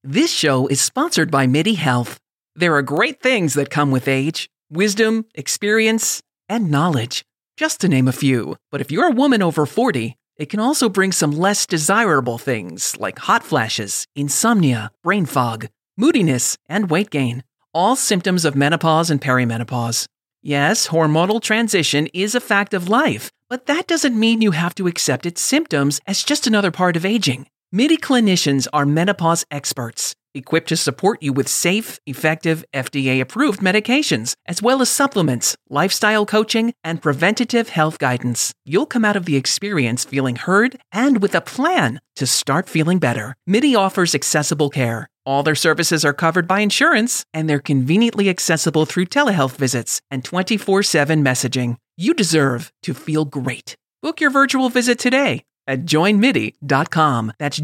This show is sponsored by MIDI Health. There are great things that come with age: wisdom, experience, and knowledge, just to name a few. But if you're a woman over 40, it can also bring some less desirable things like hot flashes, insomnia, brain fog, moodiness, and weight gain, all symptoms of menopause and perimenopause. Yes, hormonal transition is a fact of life, but that doesn't mean you have to accept its symptoms as just another part of aging. MIDI clinicians are menopause experts, equipped to support you with safe, effective, FDA-approved medications, as well as supplements, lifestyle coaching, and preventative health guidance. You'll come out of the experience feeling heard and with a plan to start feeling better. MIDI offers accessible care. All their services are covered by insurance, and they're conveniently accessible through telehealth visits and 24/7 messaging. You deserve to feel great. Book your virtual visit today at joinmidi.com. That's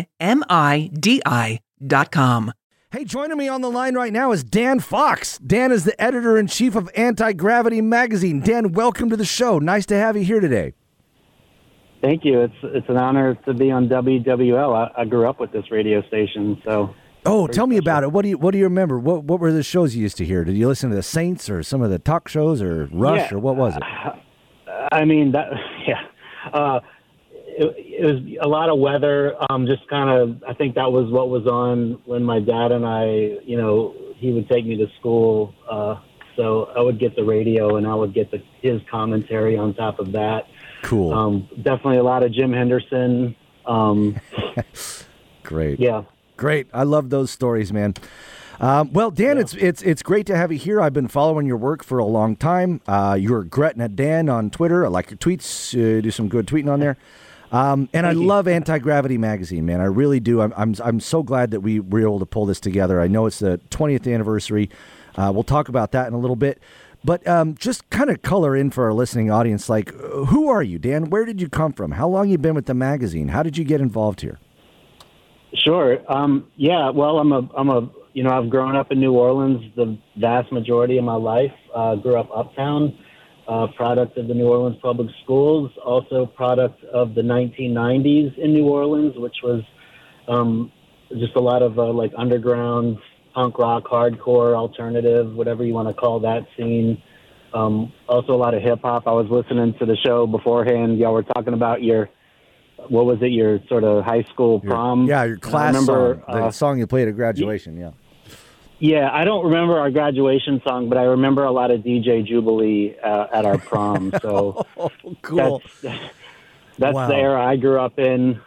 joinmidi.com. Hey, joining me on the line right now is Dan Fox. Dan is the editor-in-chief of Anti-Gravity Magazine. Dan, welcome to the show. Nice to have you here today. Thank you. It's an honor to be on WWL. I grew up with this radio station, so. Oh, tell me about it. What do you remember? What were the shows you used to hear? Did you listen to the Saints or some of the talk shows or Rush or what was it? I mean, it was a lot of weather. Just kind of, I think that was what was on when my dad and I, he would take me to school. So I would get the radio and I would get his commentary on top of that. Cool. Definitely a lot of Jim Henderson. Great. Yeah. Great. I love those stories, man. Well, Dan, it's great to have you here. I've been following your work for a long time. You're Gretna Dan on Twitter. I like your tweets. Do some good tweeting on there. And I love Anti-Gravity Magazine, man. I really do. I'm so glad that we were able to pull this together. I know it's the 20th anniversary. We'll talk about that in a little bit. But just kind of color in for our listening audience, like, who are you, Dan? Where did you come from? How long you been with the magazine? How did you get involved here? Sure. Yeah. Well, I've grown up in New Orleans the vast majority of my life. Grew up uptown, product of the New Orleans public schools, also product of the 1990s in New Orleans, which was just a lot of like underground punk rock, hardcore, alternative, whatever you want to call that scene. Also a lot of hip hop. I was listening to the show beforehand. Y'all were talking about your sort of high school prom? Your class song, the song you played at graduation, yeah. Yeah, I don't remember our graduation song, but I remember a lot of DJ Jubilee at our prom. So cool. That's the era I grew up in.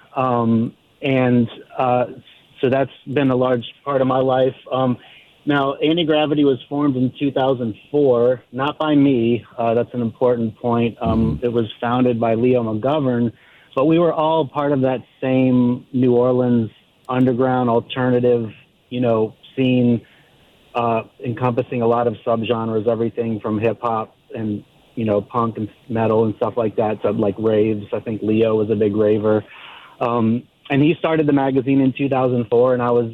So that's been a large part of my life. Now, Anti-Gravity was formed in 2004, not by me. That's an important point. It was founded by Leo McGovern, but we were all part of that same New Orleans underground alternative, scene, encompassing a lot of subgenres, everything from hip hop and, punk and metal and stuff like that to like raves. I think Leo was a big raver. And he started the magazine in 2004, and I was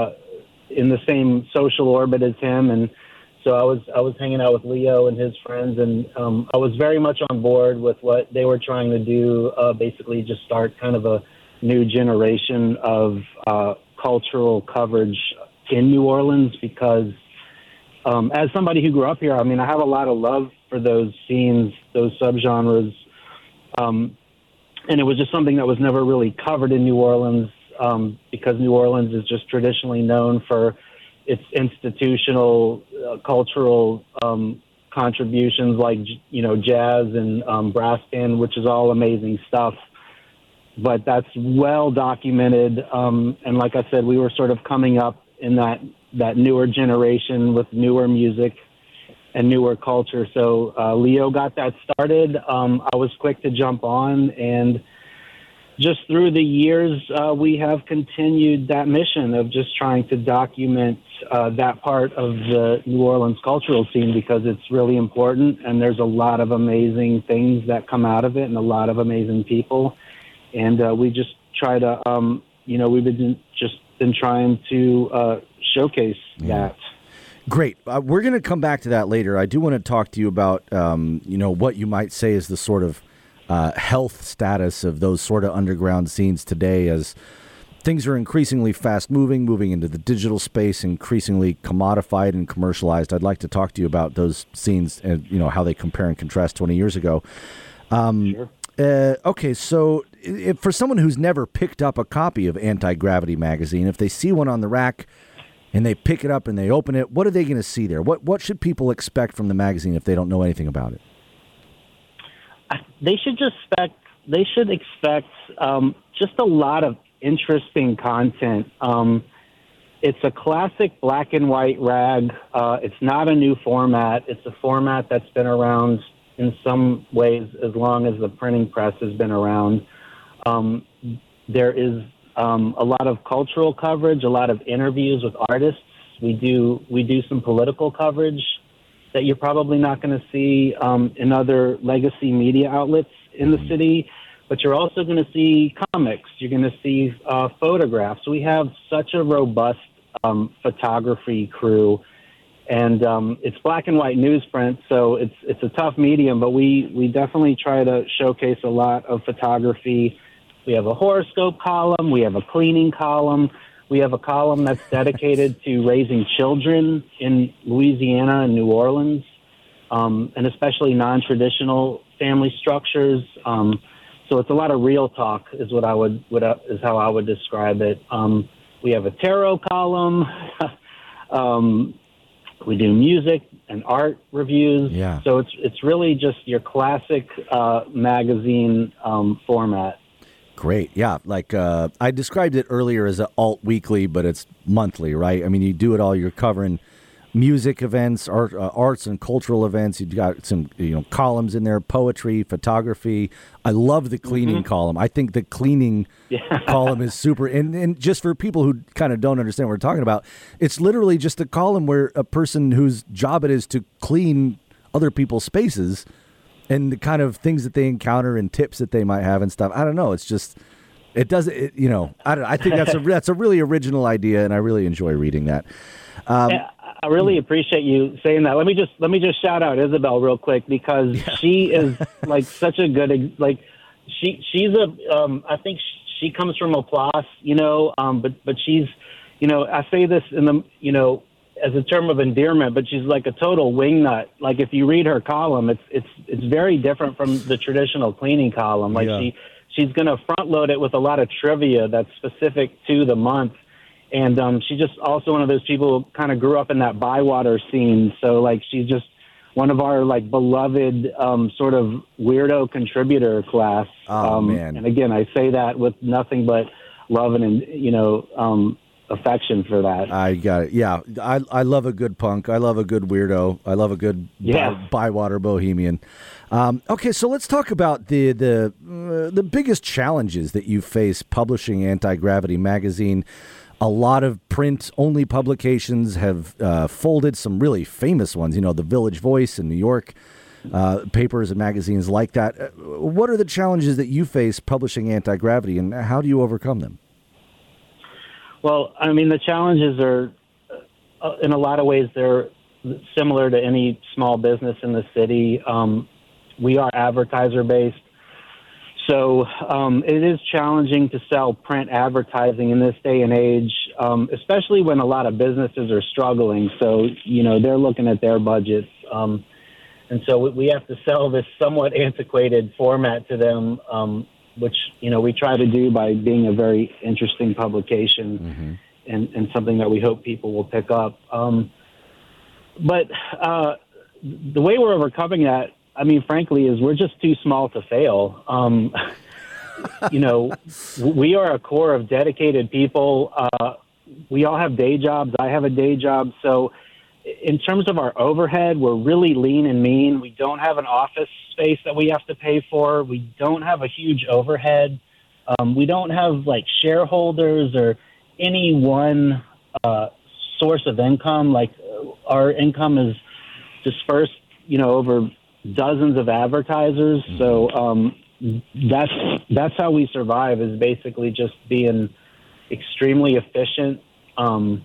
in the same social orbit as him. And so I was hanging out with Leo and his friends, and I was very much on board with what they were trying to do, basically just start kind of a new generation of cultural coverage in New Orleans, because as somebody who grew up here, I mean, I have a lot of love for those scenes, those subgenres, and it was just something that was never really covered in New Orleans, because New Orleans is just traditionally known for its institutional cultural contributions like, jazz and brass band, which is all amazing stuff. But that's well documented. And like I said, we were sort of coming up in that newer generation with newer music and newer culture. So Leo got that started. I was quick to jump on, and just through the years, we have continued that mission of just trying to document that part of the New Orleans cultural scene, because it's really important, and there's a lot of amazing things that come out of it and a lot of amazing people. And we just try to, we've been trying to showcase that. Great. We're going to come back to that later. I do want to talk to you about, what you might say is the sort of health status of those sort of underground scenes today, as things are increasingly fast-moving, moving into the digital space, increasingly commodified and commercialized. I'd like to talk to you about those scenes and, how they compare and contrast 20 years ago. Sure. Okay, so if, for someone who's never picked up a copy of Anti-Gravity magazine, if they see one on the rack and they pick it up and they open it, what are they going to see there? What should people expect from the magazine if they don't know anything about it? They should expect just a lot of interesting content. It's a classic black and white rag. It's not a new format. It's a format that's been around in some ways as long as the printing press has been around. There is a lot of cultural coverage, a lot of interviews with artists. We do some political coverage that you're probably not going to see in other legacy media outlets in the city. But you're also going to see comics. You're going to see photographs. We have such a robust photography crew, and it's black and white newsprint, so it's a tough medium. But we definitely try to showcase a lot of photography. We have a horoscope column. We have a cleaning column. We have a column that's dedicated to raising children in Louisiana and New Orleans, and especially non-traditional family structures. So it's a lot of real talk, is what is how I would describe it. We have a tarot column. We do music and art reviews. Yeah. So it's really just your classic magazine format. Great. Yeah. Like I described it earlier as an alt weekly, but it's monthly, right? I mean, you do it all. You're covering music events, arts and cultural events. You've got some, columns in there, poetry, photography. I love the cleaning column. I think the cleaning column is super. And just for people who kind of don't understand what we're talking about, it's literally just a column where a person whose job it is to clean other people's spaces and the kind of things that they encounter and tips that they might have and stuff. I don't know. It's just, I think that's a really original idea, and I really enjoy reading that. I really appreciate you saying that. Let me just shout out Isabel real quick, because she is like such a good, like she's I think she comes from Laplace, but she's, I say this in the, as a term of endearment, but she's like a total wingnut. Like if you read her column, it's very different from the traditional cleaning column. Like she's going to front load it with a lot of trivia that's specific to the month. And she's just also one of those people who kind of grew up in that Bywater scene. So, like, she's just one of our, like, beloved sort of weirdo contributor class. Oh, man. And, again, I say that with nothing but love and, affection for that. I got it. Yeah, I love a good punk. I love a good weirdo. I love a good Bywater bohemian. Okay, so let's talk about the biggest challenges that you face publishing Anti-Gravity magazine. A lot of print-only publications have folded, some really famous ones, the Village Voice in New York, papers and magazines like that. What are the challenges that you face publishing Anti-Gravity, and how do you overcome them? Well, I mean, the challenges are, in a lot of ways, they're similar to any small business in the city. We are advertiser-based. So it is challenging to sell print advertising in this day and age, especially when a lot of businesses are struggling. So, they're looking at their budgets. And so we have to sell this somewhat antiquated format to them, which, we try to do by being a very interesting publication and something that we hope people will pick up. But the way we're overcoming that, I mean, frankly, is we're just too small to fail. We are a core of dedicated people. We all have day jobs. I have a day job. So in terms of our overhead, we're really lean and mean. We don't have an office space that we have to pay for. We don't have a huge overhead. We don't have like shareholders or any one source of income. Like our income is dispersed, over dozens of advertisers. So that's how we survive, is basically just being extremely efficient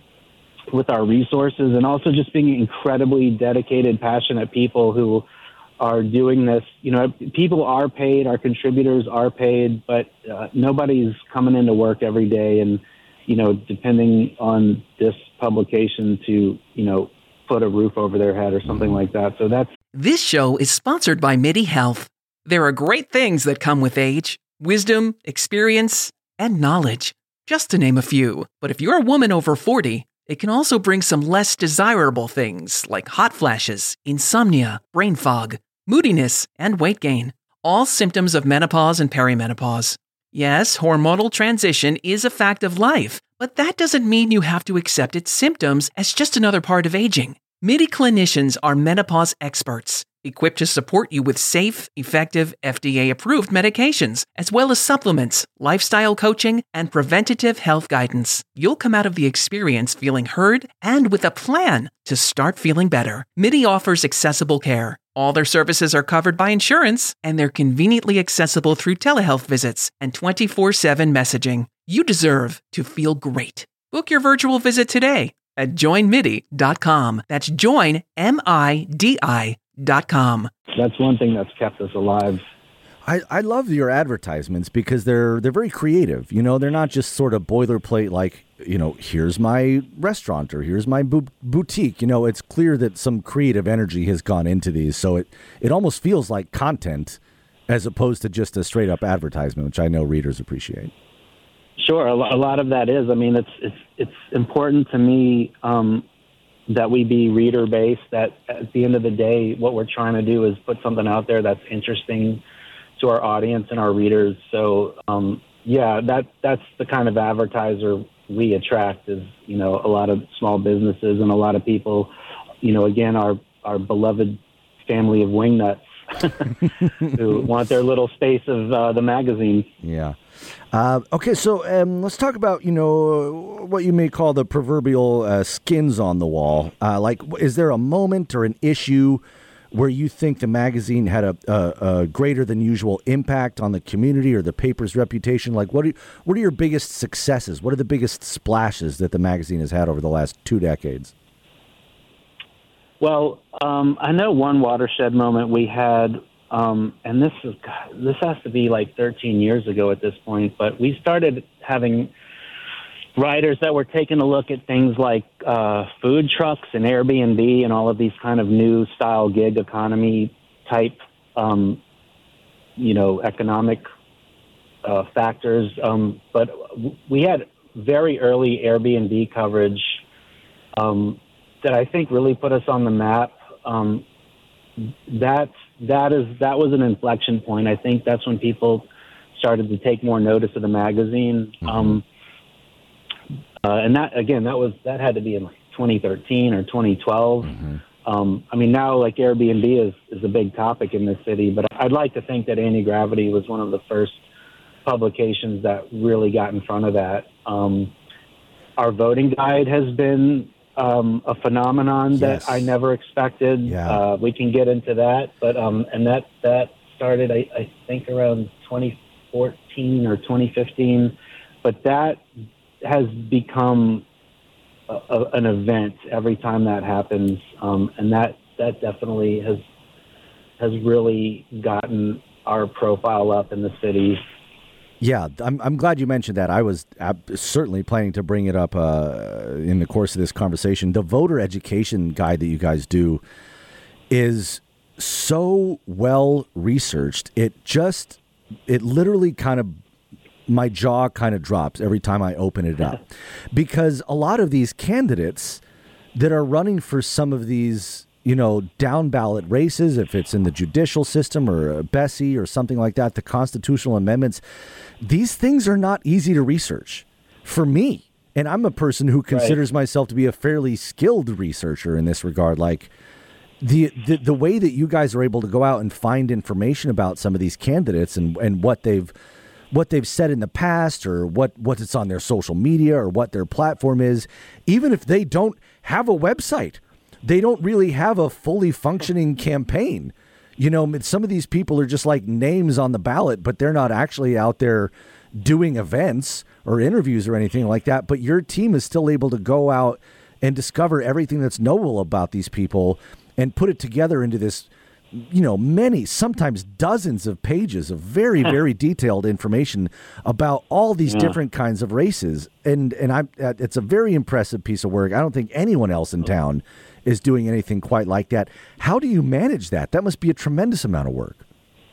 with our resources, and also just being incredibly dedicated, passionate people who are doing this. People are paid, our contributors are paid, but nobody's coming into work every day and, depending on this publication to, put a roof over their head or something like that. So This show is sponsored by MIDI Health. There are great things that come with age: wisdom, experience, and knowledge, just to name a few. But if you're a woman over 40, it can also bring some less desirable things like hot flashes, insomnia, brain fog, moodiness, and weight gain, all symptoms of menopause and perimenopause. Yes, hormonal transition is a fact of life, but that doesn't mean you have to accept its symptoms as just another part of aging. MIDI clinicians are menopause experts, equipped to support you with safe, effective, FDA-approved medications, as well as supplements, lifestyle coaching, and preventative health guidance. You'll come out of the experience feeling heard and with a plan to start feeling better. MIDI offers accessible care. All their services are covered by insurance, and they're conveniently accessible through telehealth visits and 24/7 messaging. You deserve to feel great. Book your virtual visit today at joinmidi.com. That's joinmidi.com. That's one thing that's kept us alive. I love your advertisements because they're very creative. They're not just sort of boilerplate like, here's my restaurant or here's my boutique. It's clear that some creative energy has gone into these. So it almost feels like content as opposed to just a straight up advertisement, which I know readers appreciate. Sure. A lot of that is. I mean, it's important to me that we be reader based, that at the end of the day, what we're trying to do is put something out there that's interesting to our audience and our readers. So, that's the kind of advertiser we attract is, a lot of small businesses and a lot of people, again, our beloved family of wingnuts who want their little space of the magazine. Yeah. Okay, so let's talk about, what you may call the proverbial skins on the wall. Is there a moment or an issue where you think the magazine had a greater than usual impact on the community or the paper's reputation? Like, what are your biggest successes? What are the biggest splashes that the magazine has had over the last 2 decades? Well, I know one watershed moment we had, and this has to be like 13 years ago at this point, but we started having writers that were taking a look at things like food trucks and Airbnb and all of these kind of new style gig economy type, economic factors. But we had very early Airbnb coverage that I think really put us on the map. That was an inflection point. I think that's when people started to take more notice of the magazine. Mm-hmm. And that had to be in like 2013 or 2012. Mm-hmm. Now like Airbnb is a big topic in this city, but I'd like to think that Anti-Gravity was one of the first publications that really got in front of that. Our voting guide has been a phenomenon that I never expected. Yeah. We can get into that, but and that started I think around 2014 or 2015, but that has become an event every time that happens, and that definitely has really gotten our profile up in the city. Yeah, I'm glad you mentioned that. I was certainly planning to bring it up in the course of this conversation. The voter education guide that you guys do is so well researched. It literally kind of, my jaw kind of drops every time I open it up, because a lot of these candidates that are running for some of these, down ballot races, if it's in the judicial system or Bessie or something like that, the constitutional amendments, these things are not easy to research for me. And I'm a person who considers myself to be a fairly skilled researcher in this regard. Like the way that you guys are able to go out and find information about some of these candidates and what they've said in the past, or what it's on their social media, or what their platform is, even if they don't have a website, they don't really have a fully functioning campaign. Some of these people are just like names on the ballot, but they're not actually out there doing events or interviews or anything like that. But your team is still able to go out and discover everything that's knowable about these people and put it together into this many, sometimes dozens of pages of very, very detailed information about all these different kinds of races. And it's a very impressive piece of work. I don't think anyone else in town is doing anything quite like that. How do you manage that? That must be a tremendous amount of work.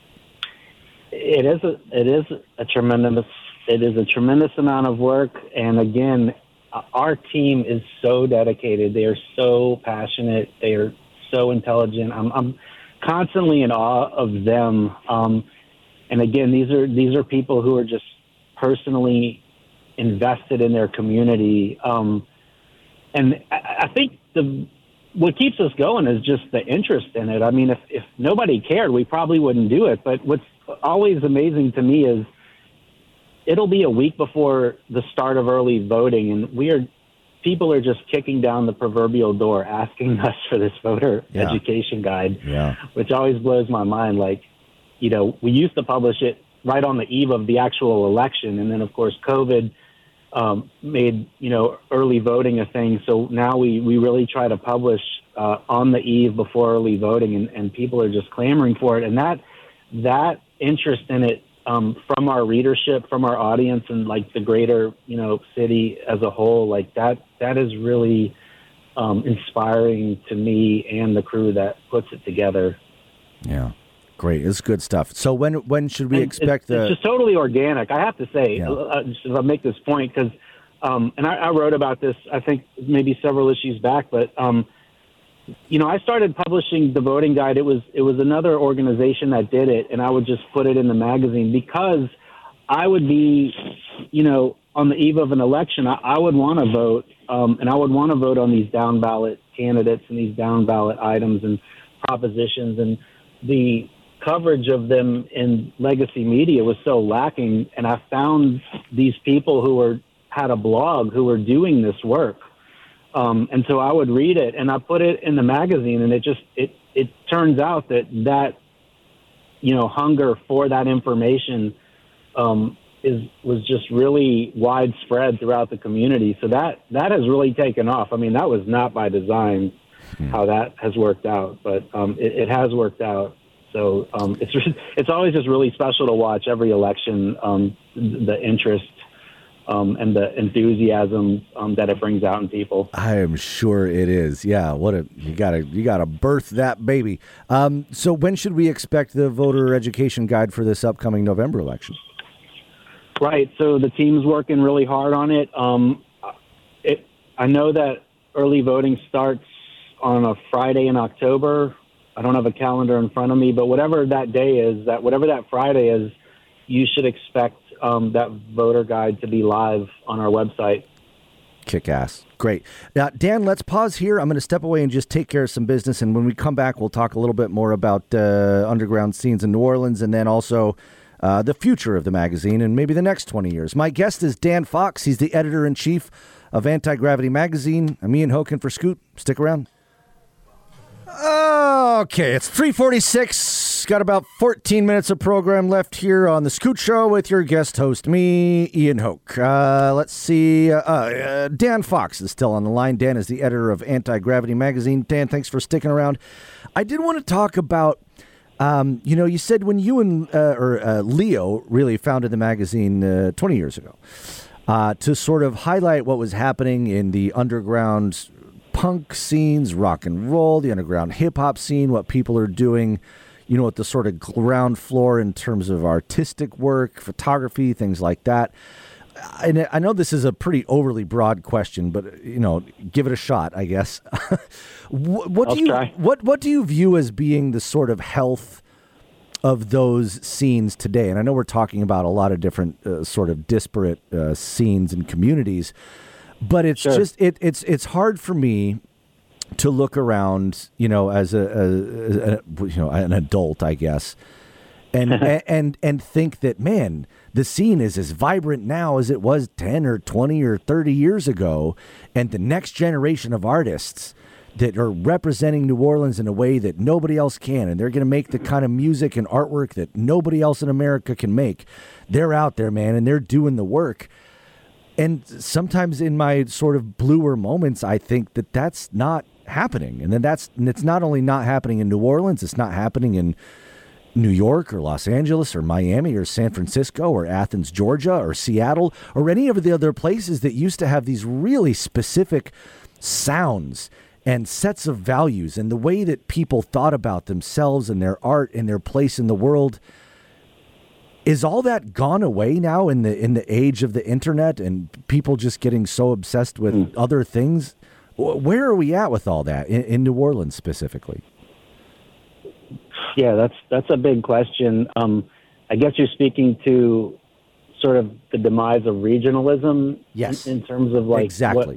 It is a tremendous amount of work. And again, our team is so dedicated. They are so passionate. They are so intelligent. I'm constantly in awe of them. And again, these are people who are just personally invested in their community. And I think what keeps us going is just the interest in it. I mean, if nobody cared, we probably wouldn't do it. But what's always amazing to me is it'll be a week before the start of early voting, and people are just kicking down the proverbial door asking us for this voter education guide, which always blows my mind. Like, we used to publish it right on the eve of the actual election. And then, of course, COVID made, early voting a thing. So now we really try to publish on the eve before early voting, and people are just clamoring for it. And that interest in it from our readership, from our audience, and like the greater, city as a whole, like that is really inspiring to me and the crew that puts it together. Yeah. Great. It's good stuff. So when should we expect it's just totally organic. I have to say, just if I make this point, because, and I wrote about this, I think maybe several issues back, but, I started publishing the voting guide. It was another organization that did it, and I would just put it in the magazine because I would be, on the eve of an election, I would want to vote, and I would want to vote on these down ballot candidates and these down ballot items and propositions, and the coverage of them in legacy media was so lacking. And I found these people who had a blog who were doing this work. And so I would read it, and I put it in the magazine, and it turns out that hunger for that information was just really widespread throughout the community. So that has really taken off. I mean, that was not by design how that has worked out, but it has worked out. So it's always just really special to watch every election, the interest and the enthusiasm that it brings out in people. I am sure it is. Yeah, you gotta birth that baby. So when should we expect the voter education guide for this upcoming November election? Right. So the team's working really hard on it. I know that early voting starts on a Friday in October. I don't have a calendar in front of me, but whatever that day is, whatever that Friday is, you should expect that voter guide to be live on our website. Kick ass. Great. Now, Dan, let's pause here. I'm going to step away and just take care of some business. And when we come back, we'll talk a little bit more about underground scenes in New Orleans, and then also the future of the magazine and maybe the next 20 years. My guest is Dan Fox. He's the editor-in-chief of Anti-Gravity Magazine. I'm Ian Hoken for Scoot. Stick around. Okay, it's 3:46. Got about 14 minutes of program left here on The Scoot Show with your guest host, me, Ian Hoke. Let's see. Dan Fox is still on the line. Dan is the editor of Anti-Gravity Magazine. Dan, thanks for sticking around. I did want to talk about, you said when you and Leo really founded the magazine 20 years ago to sort of highlight what was happening in the underground punk scenes, rock and roll, the underground hip-hop scene, what people are doing, at the sort of ground floor in terms of artistic work, photography, things like that. And I know this is a pretty overly broad question, but, give it a shot, I guess. What do you view as being the sort of health of those scenes today? And I know we're talking about a lot of different sort of disparate scenes and communities, but it's just it's hard for me to look around, as an adult, I guess, and and think that, man, the scene is as vibrant now as it was 10 or 20 or 30 years ago, and the next generation of artists that are representing New Orleans in a way that nobody else can, and they're going to make the kind of music and artwork that nobody else in America can make. They're out there, man, and they're doing the work. And sometimes in my sort of bluer moments, I think that that's not happening. And it's not only not happening in New Orleans, it's not happening in New York or Los Angeles or Miami or San Francisco or Athens, Georgia or Seattle or any of the other places that used to have these really specific sounds and sets of values and the way that people thought about themselves and their art and their place in the world. Is all that gone away now in the age of the internet and people just getting so obsessed with other things? Where are we at with all that in New Orleans specifically? Yeah, that's a big question. I guess you're speaking to sort of the demise of regionalism. Yes, in terms of like exactly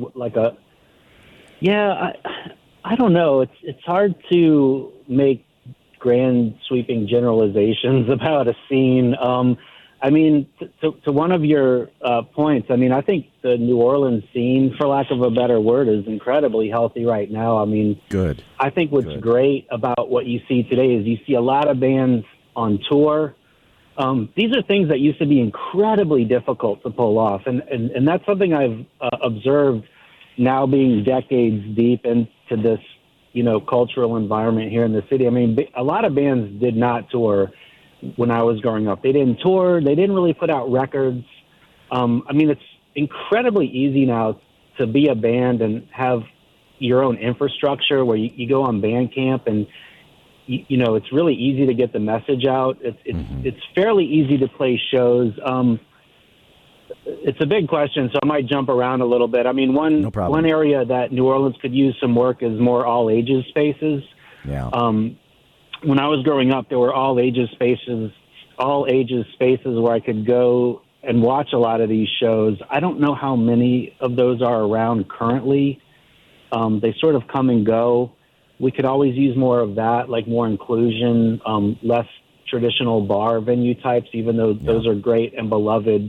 I don't know. It's hard to make grand sweeping generalizations about a scene. I mean, to one of your points, I mean, I think the New Orleans scene, for lack of a better word, is incredibly healthy right now. I mean, good. I think what's great about what you see today is you see a lot of bands on tour. These are things that used to be incredibly difficult to pull off. And that's something I've observed now being decades deep into this, cultural environment here in the city. I mean, a lot of bands did not tour when I was growing up. They didn't tour. They didn't really put out records. I mean, it's incredibly easy now to be a band and have your own infrastructure where you go on Bandcamp and, it's really easy to get the message out. It's fairly easy to play shows. It's a big question, so I might jump around a little bit. I mean, one area that New Orleans could use some work is more all ages spaces. Yeah. When I was growing up, there were all ages spaces where I could go and watch a lot of these shows. I don't know how many of those are around currently. They sort of come and go. We could always use more of that, like more inclusion, less traditional bar venue types, even though those are great and beloved.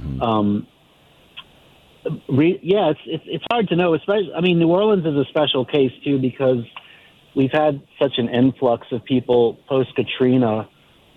It's hard to know. Especially, I mean, New Orleans is a special case too because we've had such an influx of people post Katrina.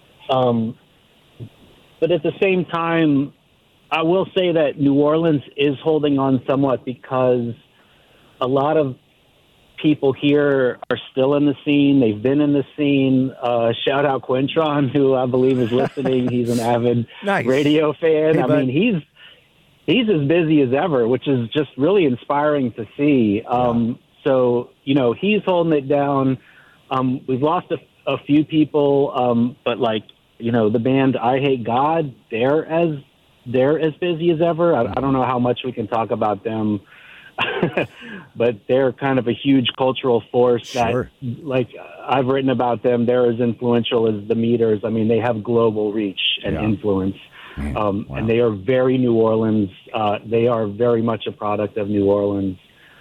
But at the same time, I will say that New Orleans is holding on somewhat because a lot of people here are still in the scene. They've been in the scene. Shout out Quintron, who I believe is listening. He's an avid radio fan. Hey, I mean, he's as busy as ever, which is just really inspiring to see. So, he's holding it down. We've lost a few people, but the band I Hate God, they're as busy as ever. I don't know how much we can talk about them. But they're kind of a huge cultural force that, like I've written about them, they're as influential as the Meters. I mean, they have global reach and influence. And they are very New Orleans. They are very much a product of New Orleans.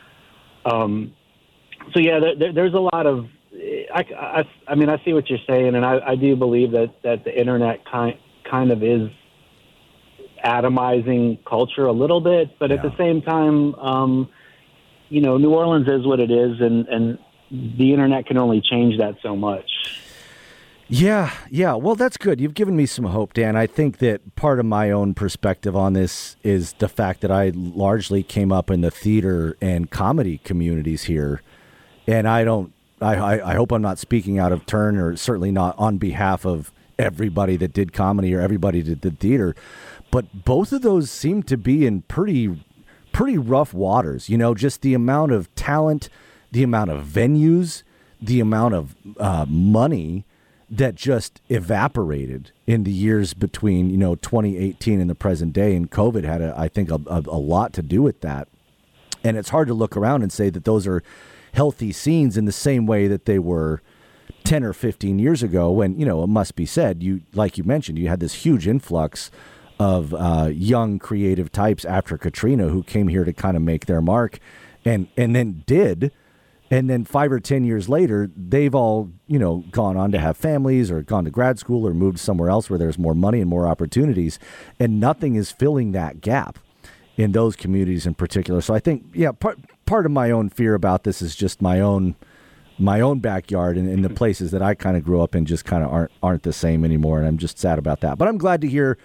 So yeah, there's a lot of, I mean, I see what you're saying, and I do believe that the internet kind of is atomizing culture a little bit, but at the same time, New Orleans is what it is, and the internet can only change that so much. Yeah. Well, that's good. You've given me some hope, Dan. I think that part of my own perspective on this is the fact that I largely came up in the theater and comedy communities here, and I hope I'm not speaking out of turn, or certainly not on behalf of everybody that did comedy or everybody that did theater, but both of those seem to be in pretty rough waters. Just the amount of talent, the amount of venues, the amount of money that just evaporated in the years between 2018 and the present day, and COVID had I think a lot to do with that. And it's hard to look around and say that those are healthy scenes in the same way that they were 10 or 15 years ago, when it must be said, like you mentioned, you had this huge influx of young creative types after Katrina who came here to kind of make their mark, and then 5 or 10 years later, they've all, gone on to have families or gone to grad school or moved somewhere else where there's more money and more opportunities, and nothing is filling that gap in those communities in particular. So I think, part of my own fear about this is just my own backyard, and the places that I kind of grew up in just kind of aren't the same anymore, and I'm just sad about that. But I'm glad to hear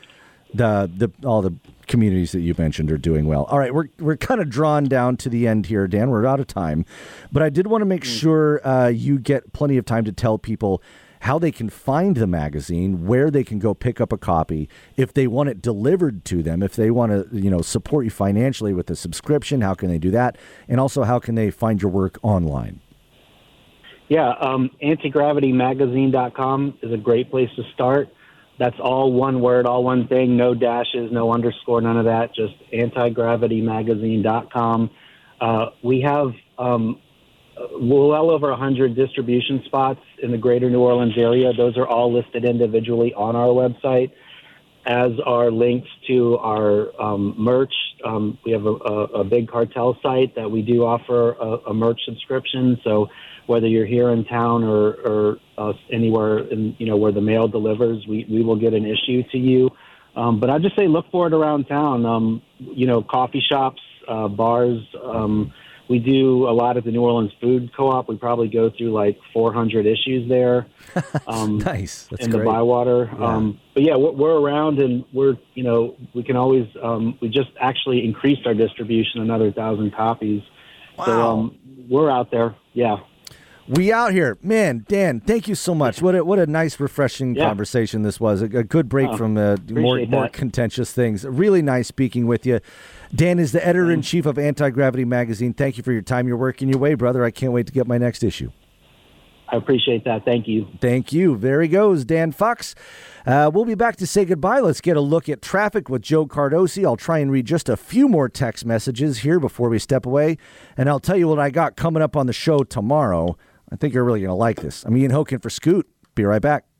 The all the communities that you mentioned are doing well. All right, we're kind of drawn down to the end here, Dan. We're out of time, but I did want to make sure you get plenty of time to tell people how they can find the magazine, where they can go pick up a copy, if they want it delivered to them, if they want to, support you financially with a subscription, how can they do that? And also, how can they find your work online? Yeah, antigravitymagazine.com is a great place to start. That's all one word, all one thing, no dashes, no underscore, none of that, just antigravitymagazine.com. We have well over 100 distribution spots in the greater New Orleans area. Those are all listed individually on our website, as are links to our merch. We have a big cartel site that we do offer a merch subscription. So whether you're here in town or anywhere where the mail delivers, we will get an issue to you. But I just say look for it around town. Coffee shops, bars. We do a lot at the New Orleans Food Co-op. We probably go through like 400 issues there. Nice. That's in great. the Bywater. Yeah. But yeah, we're around, and we can always, we just actually increased our distribution another 1,000 copies. Wow. So we're out there. Yeah. We out here. Man, Dan, thank you so much. What a nice, refreshing conversation this was. A good break from more contentious things. Really nice speaking with you. Dan is the editor-in-chief of Anti-Gravity Magazine. Thank you for your time. You're working your way, brother. I can't wait to get my next issue. I appreciate that. Thank you. Thank you. There he goes, Dan Fox. We'll be back to say goodbye. Let's get a look at traffic with Joe Cardosi. I'll try and read just a few more text messages here before we step away, and I'll tell you what I got coming up on the show tomorrow. I think you're really going to like this. I'm Ian Hoken for Scoot. Be right back.